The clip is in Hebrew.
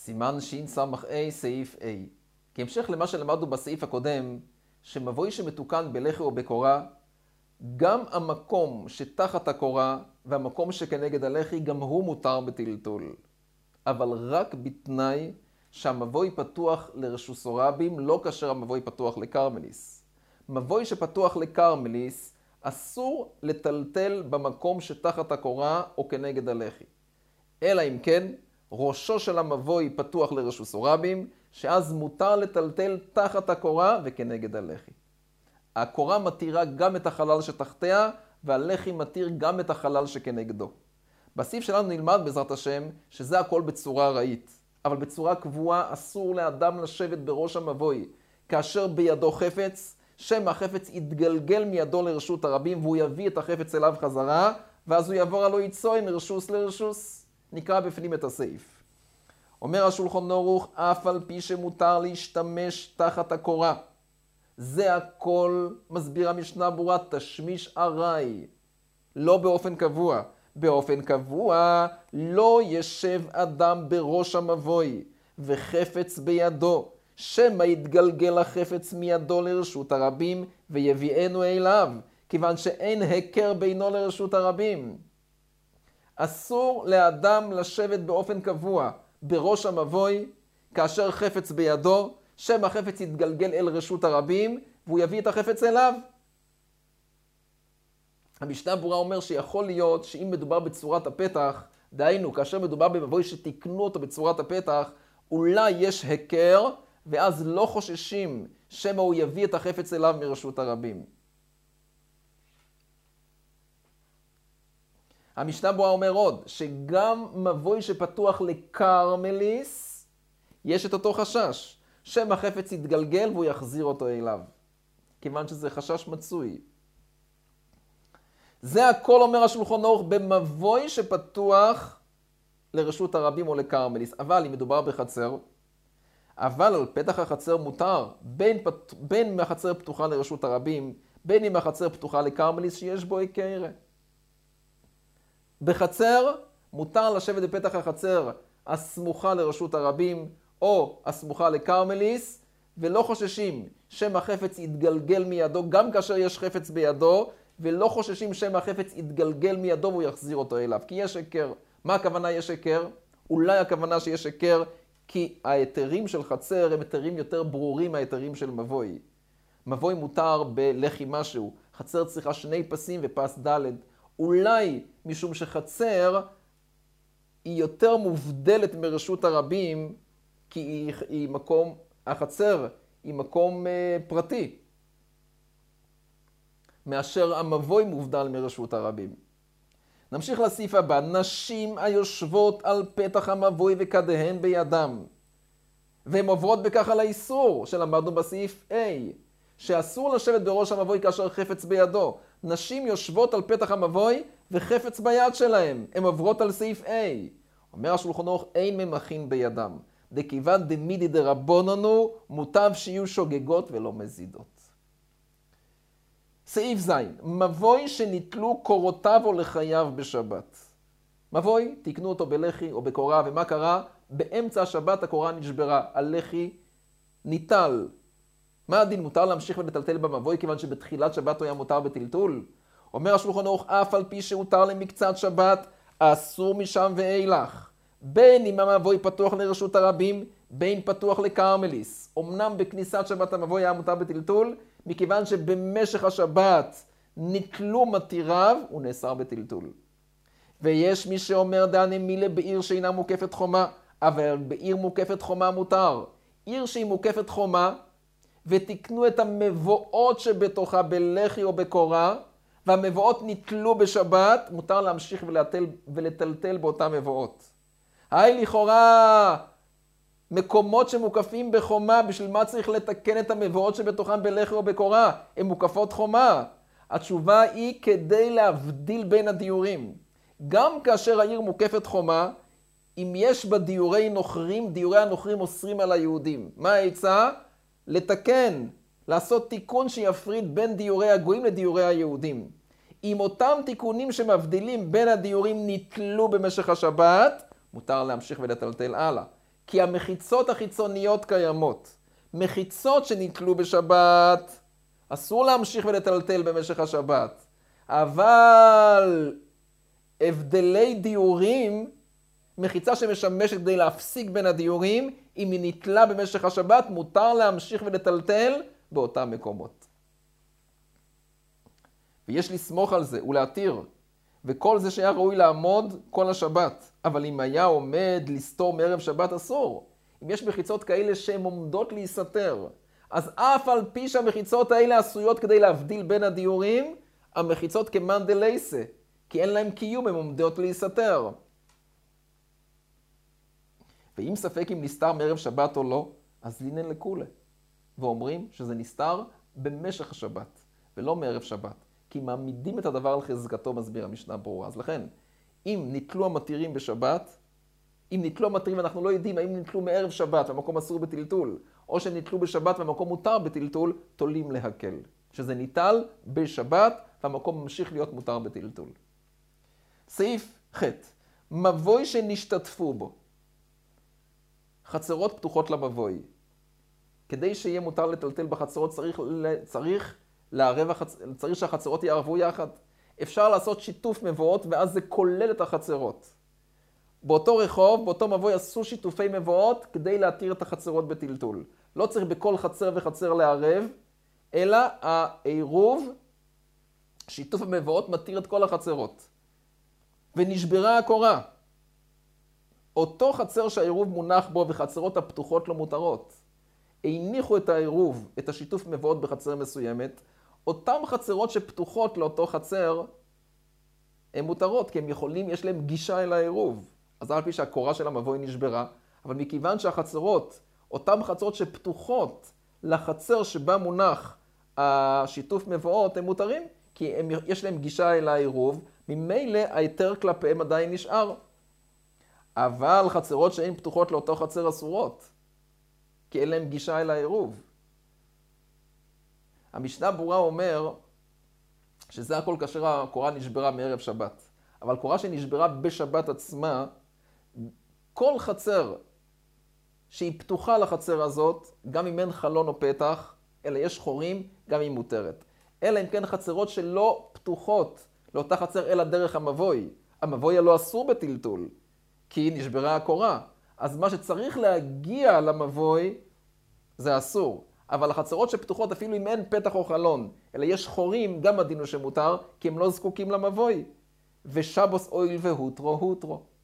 סימן שס"ה סעיף A. כהמשך למה שלמדנו בסעיף הקודם, שמבוי שמתוקן בלחי או בקורה, גם המקום שתחת הקורה והמקום שכנגד הלחי, גם הוא מותר בטלטול. אבל רק בתנאי שהמבוי פתוח לרשוס רבים, לא כאשר המבוי פתוח לקרמליס. מבוי שפתוח לקרמליס, אסור לטלטל במקום שתחת הקורה או כנגד הלחי. אלא אם כן, ראשו של המבוי פתוח לרשוס רבים, שאז מותר לטלטל תחת הקורה וכנגד הלחי. הקורה מתירה גם את החלל שתחתיה, והלחי מתיר גם את החלל שכנגדו. בסעיף שלנו נלמד בעזרת השם שזה הכל בצורה ראית. אבל בצורה קבועה אסור לאדם לשבת בראש המבוי, כאשר בידו חפץ, שם החפץ יתגלגל מידו לרשות הרבים, והוא יביא את החפץ אליו חזרה, ואז הוא יעבור עלו יצוי מרשוס לרשוס. נקרא בפנים את הסעיף. אומר השולחן ערוך, אף על פי שמותר להשתמש תחת הקורה. זה הכל, מסביר המשנה ברורה, תשמיש ארעי. לא באופן קבוע. באופן קבוע לא ישב אדם בראש המבוי וחפץ בידו, שמא יתגלגל החפץ מידו לרשות הרבים ויביאנו אליו, כיוון שאין הכר בינו לרשות הרבים. אסור לאדם לשבת באופן קבוע בראש המבוי כאשר חפץ בידו, שמא החפץ יתגלגל אל רשות הרבים והוא יביא את החפץ אליו. המשנה ברורה אומר שיכול להיות שאם מדובר בצורת הפתח, דהיינו, כאשר מדובר במבוי שתיקנו אותו בצורת הפתח, אולי יש הכר, ואז לא חוששים שמא הוא יביא את החפץ אליו מרשות הרבים. המשנה ברורה אומר עוד, שגם מבוי שפתוח לקרמליס, יש את אותו חשש, שמא החפץ יתגלגל והוא יחזיר אותו אליו, כיוון שזה חשש מצוי. זה הכל אומר השולחן ערוך במבוי שפתוח לרשות הרבים או לקרמליס. אבל אם מדובר בחצר, אבל על פתח החצר מותר, בין מהחצר פתוחה לרשות הרבים, בין אם החצר פתוחה לקרמליס שיש בו הכר. בחצר מותר לשבת בפתח החצר הסמוכה לרשות הרבים או הסמוכה לקרמליס, ולא חוששים שמא החפץ יתגלגל מידו, גם כאשר יש חפץ בידו, ולא חוששים שמא החפץ יתגלגל מידו והוא יחזיר אותו אליו. כי יש הכר. מה הכוונה יש הכר? אולי הכוונה שיש הכר כי ההיתרים של חצר הם היתרים יותר ברורים מההיתרים של מבוי. מבוי מותר בלחי משהו. חצר צריכה 2 פסים ופס ד'. אולי משום שחצר היא יותר מובדלת מרשות הרבים, כי היא מקום, החצר היא מקום פרטי. מאשר המבוי מובדל מרשות הרבים. נמשיך לסעיף הבא. נשים היושבות על פתח המבוי וכדיהן בידם. והן עוברות בכך על האיסור שלמדנו בסעיף A, שאסור לשבת בראש המבוי כאשר חפץ בידו. נשים יושבות על פתח המבוי וחפץ ביד שלהם. הן עוברות על סעיף A. אומר השולחן ערוך, אין ממחין בידם. דכיוון דמידי דרבננו, מוטב שיהיו שוגגות ולא מזידות. סעיף ז', מבוי שניטלו קורותיו או לחייו בשבת. מבוי, תקנו אותו בלחי או בקורה, ומה קרה? באמצע השבת הקורה נשברה, הלחי ניטל. מה הדין? מותר להמשיך ולטלטל במבוי, כיוון שבתחילת שבת הוא היה מותר בטלטול? אומר השולחן ערוך, אף על פי שהותר למקצת שבת, אסור משם ואילך. בין אם המבוי פתוח לרשות הרבים, בין פתוח לקרמליס. אמנם בכניסת שבת המבוי היה מותר בטלטול, מכיוון שבמשך השבת נטלו מתיריו, הוא נאסר בטלטול. ויש מי שאומר דני מילה בעיר שאינה מוקפת חומה, אבל בעיר מוקפת חומה מותר. עיר שהיא מוקפת חומה, ותקנו את המבואות שבתוכה בלחי או בקורה, והמבואות נטלו בשבת, מותר להמשיך ולטלטל באותן מבואות. היי לכאורה, מקומות שמוקפים בחומה, בשביל מה צריך לתקן את המבואות שבתוכם בלחי או בקורה? הן מוקפות חומה. התשובה היא כדי להבדיל בין הדיורים. גם כאשר העיר מוקפת חומה, אם יש בה דיורי נוכרים, דיורי הנוכרים אוסרים על היהודים. מה העצה? לתקן, לעשות תיקון שיפריד בין דיורי הגויים לדיורי היהודים. אם אותם תיקונים שמבדילים בין הדיורים נתלו במשך השבת, מותר להמשיך ולטלטל הלאה. כי המחיצות החיצוניות קיימות. מחיצות שנתלו בשבת, אסור להמשיך ולטלטל במשך השבת. אבל הבדלי דיורים, מחיצה שמשמשת כדי להפסיק בין הדיורים, אם היא נתלה במשך השבת, מותר להמשיך ולטלטל באותם מקומות. ויש לסמוך על זה ולהתיר, וכל זה שהיה ראוי לעמוד כל השבת. אבל אם היה עומד לסתור מערב שבת אסור. אם יש מחיצות כאלה שהן עומדות להיסתר, אז אף על פי שהמחיצות האלה עשויות כדי להבדיל בין הדיורים, המחיצות כמאן דלייסה, כי אין להם קיום, הן עומדות להיסתר. ואם ספק אם נסתר מערב שבת או לא, אז לינן לכולה. ואומרים שזה נסתר במשך השבת, ולא מערב שבת. כי מעמידים את הדבר על חזקתו, מסביר המשנה ברורה. אז לכן, אם נתלו המתירים בשבת, אם נתלו המתירים ואנחנו לא יודעים האם נתלו מערב שבת והמקום אסור בטלטול, או שנתלו בשבת והמקום מותר בטלטול, תולים להקל. שזה ניטל בשבת והמקום ממשיך להיות מותר בטלטול. סעיף ח' מבוי שנשתתפו בו. חצרות פתוחות למבוי. כדי שיהיה מותר לטלטל בחצרות צריך שהחצרות יערבו יחד. אפשר לעשות שיתוף מבואות ואז זה כולל את החצרות. באותו רחוב, באותו מבוי עשו שיתופי מבואות כדי להתיר את החצרות בטלטול. לא צריך בכל חצר וחצר לערב, אלא העירוב, שיתוף המבואות מתיר את כל החצרות. ונשברה הקורה. אותו חצר שהעירוב מונח בו וחצרות הפתוחות לא מותרות. הניחו את העירוב, את השיתוף מבואות בחצר מסוימת, אותם חצרות שפתוחות לאותו חצר, הן מותרות, כי הם יכולים, יש להם גישה אל העירוב. אז על פי שהקורה של המבוי נשברה, אבל מכיוון שהחצרות, אותם חצרות שפתוחות לחצר שבה מונח השיתוף מבואות, הם מותרים, כי יש להם גישה אל העירוב, ממילא היתר כלפיהם עדיין נשאר. אבל חצרות שהן פתוחות לאותו חצר אסורות, כי אין להם גישה אל העירוב. המשנה ברורה אומר שזה הכל כאשר הקורה נשברה מערב שבת. אבל קורה שנשברה בשבת עצמה, כל חצר שהיא פתוחה לחצר הזאת, גם אם אין חלון או פתח, אלא יש חורים, גם היא מותרת. אלא אם כן חצרות שלא פתוחות לאותה חצר אלא דרך המבוי. המבוי הלא אסור בטלטול, כי נשברה הקורה. אז מה שצריך להגיע למבוי זה אסור. אבל החצרות שפתוחות אפילו אם אין פתח או חלון, אלא יש חורים, גם הדין הוא שמותר, כי הם לא זקוקים למבוי. ושבוס אויל והוטרו הוטרו.